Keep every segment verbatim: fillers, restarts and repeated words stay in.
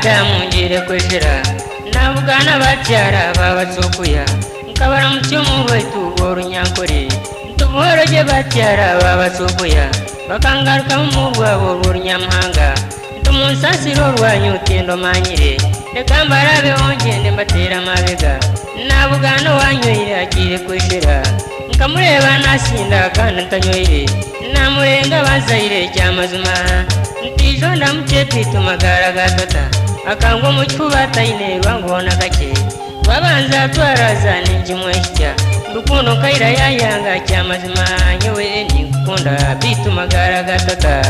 tamungire kwishira nabugana batyara babatsukuya nkabara mucyumu baitu borunyankore ntuboroje batyara babatsukuya bakangaruka mu bwabo borunyamhanga ntumunsasiro rwanyu tendo manyire reka mbarabe ongende mbatera amabega nabugana wanyoire agire kwishira nkamureba nasinda kandi ntanyoire namurenga bazaire cyamazima ntijo ndamucepi tumagara gatata akango mucyuba taine rwangona gake babanza twaraza ninjimweshya rukundo kaira yayanga cyamazima nyowe nikunda bitumagara gatata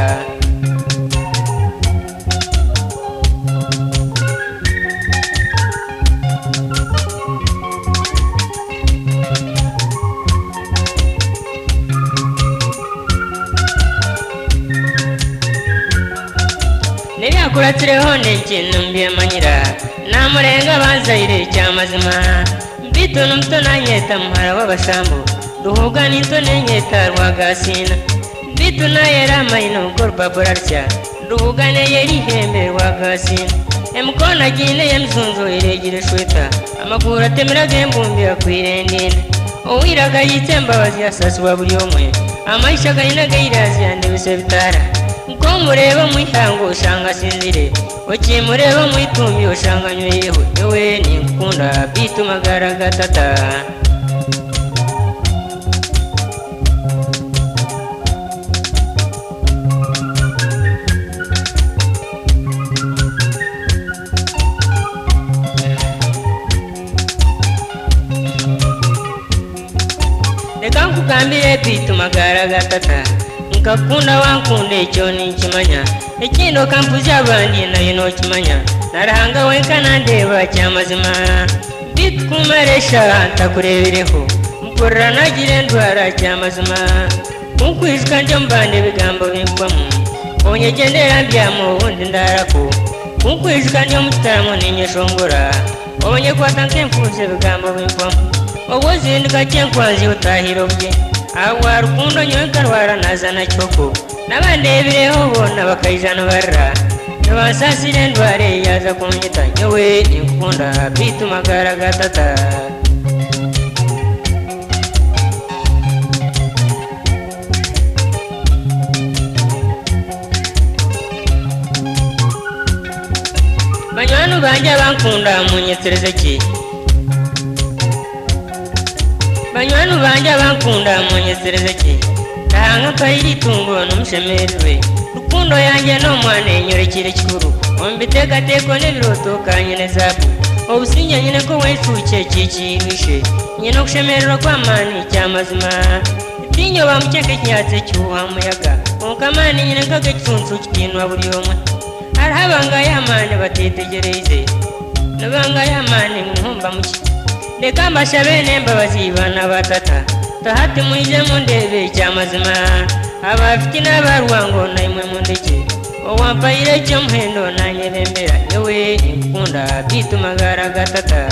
kuratireho n'ikintu mbiyamanyira namurenga bazaire cyamazima mbitu n'umuto nanyeta muhara w'abasambu duhuga n'into n'enyeta rwagasina mbitu nayera amayino gorupapuro rutya duhuga neyera ihembe rwagasina emukona gine y'emizunzu iregire shweta amaguru atemeraga embumbi akwirendinda uwiraga yitse mbabazi yasasuwa buri umwe amaisha gahina gahirazi yandebise bitara mureba mwihango ushanga sinzire ukimureba mwitumbi ushanga nyoyeho yewe nikunda bitumagara gatata reka nkugambire bitumagara gatata nkakunda wankunde icyo nikimanya ikindo kampuza abandi nayo nokimanya narahanga wenkana ndeba cyamazima bitkumaresha ntakurebereho mporera nagire ndwara cyamazima kunkwishwa njyo mbande bigambo bikwamo onyegendera mbyamo ubundi ndarako kunkwishwa njyo mutaramo ninyeshongora onye kwata nkemfuze bigambo bikwamo obuzindika cyenkwanzi utahiro bye awa rukundo nyoka rwara nazana cyoko nabandebireho bona bakayijana barra nabasasire ndware yaza kunyita nyowe nikunda bitumagara gatata banywanu banja bankunda munyetereze ki banywanu banja bankunda munyetereze ki tanga kairi tungo n'umushemerwe rukundo yanjye no mwane nyorekire kikuru ombiteka teko n'ebiroto kanyene zabu obusinya nyine ko wecuke kikirishe nyine kushemerera kwa mani cyamazima tinyo bamukeke kyatse cyuha muyaga onkamani nyine kage kitsunsu kikinwa buri omwe arahabanga yamane batetegereze nabanga yamane muhomba muki reka mbashabe n'embabazi bana batata tahati mwije mundebe cyamazima abafite n'abarwango naimwe mundeke owampaire cyo muhendo nanyerembera yewe nikunda bitumagara gatata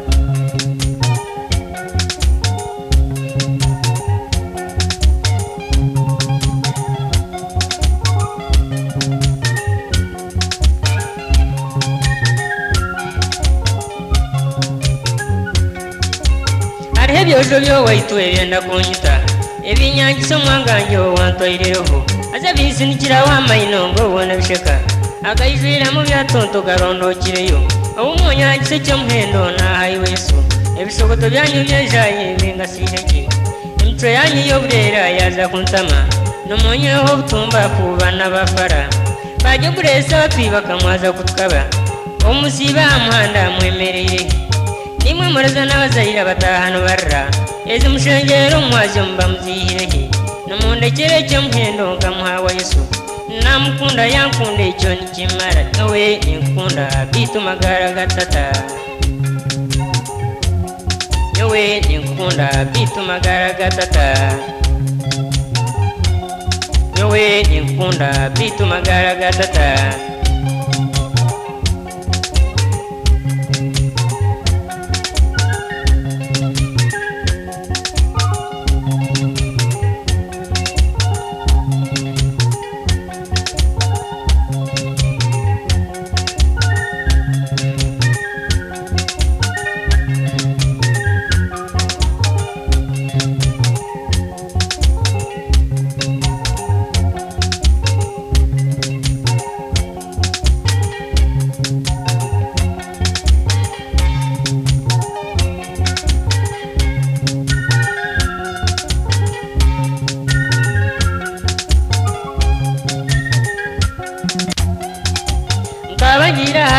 ebyojo byo waitwe byenda kunyita ebinyangiso mwanganjo wantoireho aza bizinikira wa mayinongo wona bisheka agayizira mu byatonto garondo kireyo obumonyagise cyo muhendo na haiweso ebishogoto byanyu byejaye bingasireke imtwe yanyu yo burera yaza kuntama no monyeho butumba kuba nabafara baje kuresa bapiba kamwaza kutukaba umusiba amhanda mwemerere nimwe muraza n'abazayira batahano barra ezi mushengero mwazo mba muzihirehe namundekere cyo muhendo ngamuhawa Yesu namukunda yankunde cyo nikimara nawe nikunda bitumagara gatata yowe nikunda bitumagara gatata yowe nikunda bitumagara gatata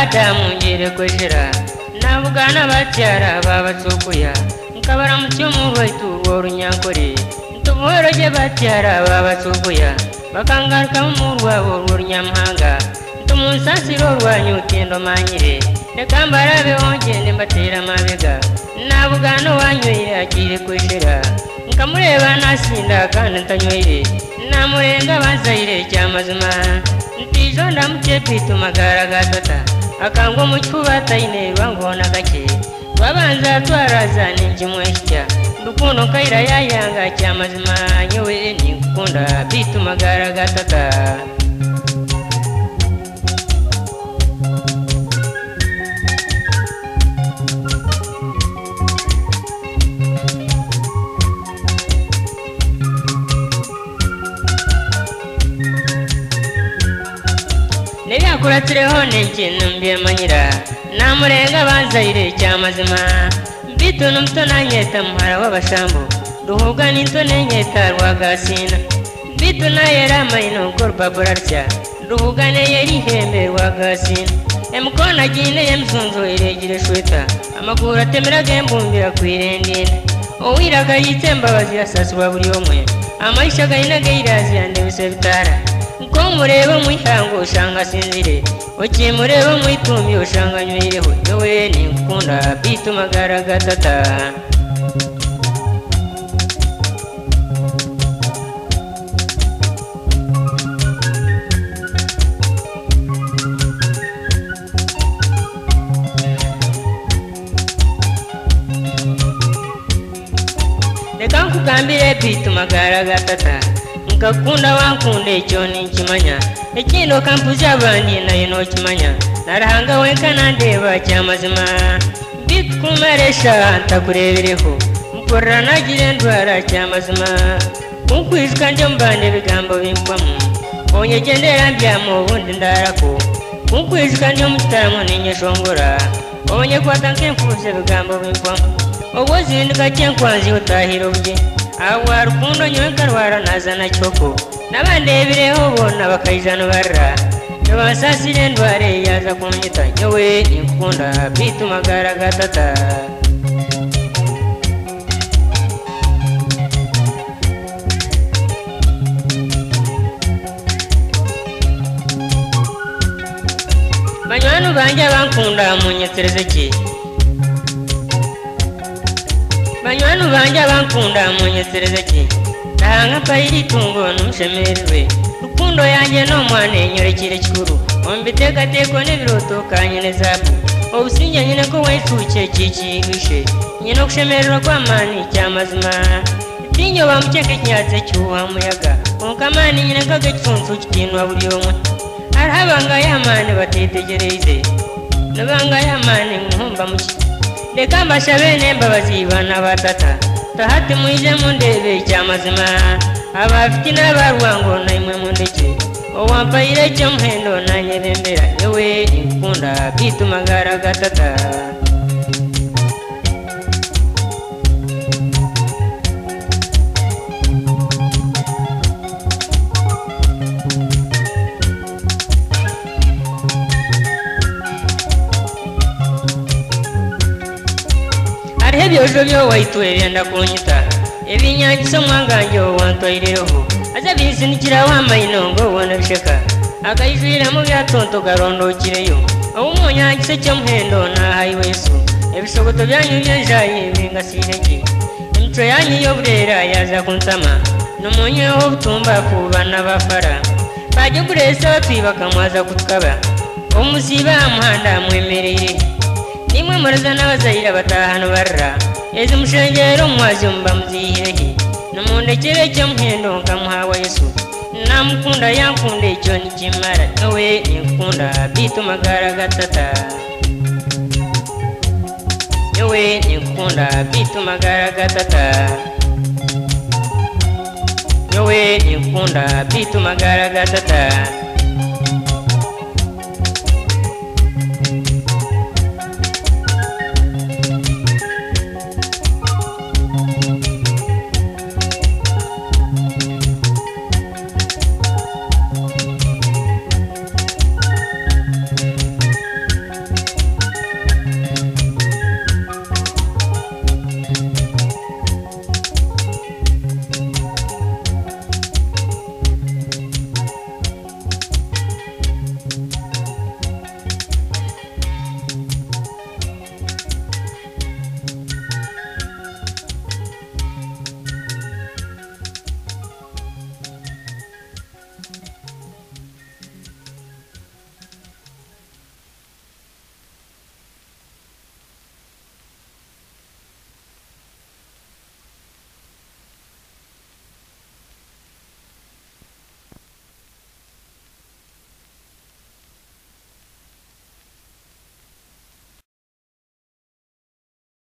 Adamu ngire kweshera nabugana batyara babatsukuya nkabara mucyomu rwaitu rw'orunyankore ntuboroje batyara babatsukuya bakangaruka mu rwabo rw'urunyamahanga ntumunsasiro rwanyu tendo manyire reka mbarabe wongende mbatera amabega nabugano wanyoye agire kweshera nkamureba nasinda kandi ntanyoye namurenga bazayire cyamazima ntijo ndamukepita magara gatata akango mucyuba tayine rwangona gake babanza twaraza ninjimweshya ndukuno kaira yayanga cyamazima nyowe nikunda bitu magara gatata Kuratreho nenkintu mbyemanyira namurenga banzayire cyamazima bitu numto nanyeta muhara w'abashambo duhuga n'into nenyeta rwagasina bitu nayera mayino korbaburarya duhuga neyeri hembe rwagasina emukona gine yemsunzo iregire shweta amaguru atemera gembumbira kwirendina owiraga yitembabazi yasaswa buri omwe amaisha gaina gairazi yandebise bitara Komureba mwihango ushanga sinzire ukimureba mwitumye ushanga nywireho yewe nikunda bitu magara gatata Reka nkugambire bitu magara gatata Ngakunda wankunde cyoni nkimanya Ekino kampuza abandi nayo no kimanya Narahanga wenka nandeba cyamazima Bikumaresha ntakurebereho Mukora nagire ndwara cyamazima Kunkwizwa nje mbande bigambo bimpwamu Onyegendera mbyamo ubundi ndarako Kunkwizwa nje mutaramo ninyeshongora Onye kwata nkemfuze bigambo bimpwamu Obozindika cyenkwanzi utahira ubye Awa rukundo nyoka rwara nazana cyoko Nabandebireho bona bakayijana barra Nabasasire ndware yaza kumnyita nyowe nikunda bitu magara gatata Banywanu banja bankunda munyeterezeki Banywanu banja bankunda munyeterezeki Tahanga pairi tungo numushemerwe Rukundo yanjye no mwane nyorekire kikuru Ombiteka teko nebiroto kanyene zabu Obusinja nyine ko waituche kikirwishe Nyine kushemerwa kwa mani cyamazima Tinyo bamucheke kinyaze cyuwa muyaga Onkamani nyine kage cyunsu kitinwa buri omwe Arhabanga yamane batetegereze Nabanga yamane nkumba muki Reka mbashabene mbabazi bana batata Tahati mwije mundebe cyamazima Abafite n'abarwango na imwe mundeke Owampaire cyo muhendo na nyerembera yewe nikunda bitu magara gatata Ebyojo byo waitwerenda kunyita ebinyangiso mwanganjo wantoireho aza bizinikira wamayinongo wona bisheka akayizira mu byatonto garondo kireyo umunyangiso cyo muhendo na highways ebishogoto byanyu byenjaye bingasireki imco yanyu yo burera yaza kuntama numunyeho butumba kubana bafara baje kuresa batwibaka mwaza kutkaba umusiba amuhanda mwemereye Nimwe muraza n'abazayira batahano barra Ezi mushengero mwazumba muzihirehi Numundekere cyo muhendo nkamuhawa Yesu Namukunda yankunde cyo nikimara Nawe nikunda bitu magara gatata Nawe nikunda bitu magara gatata Nawe nikunda bitu magara gatata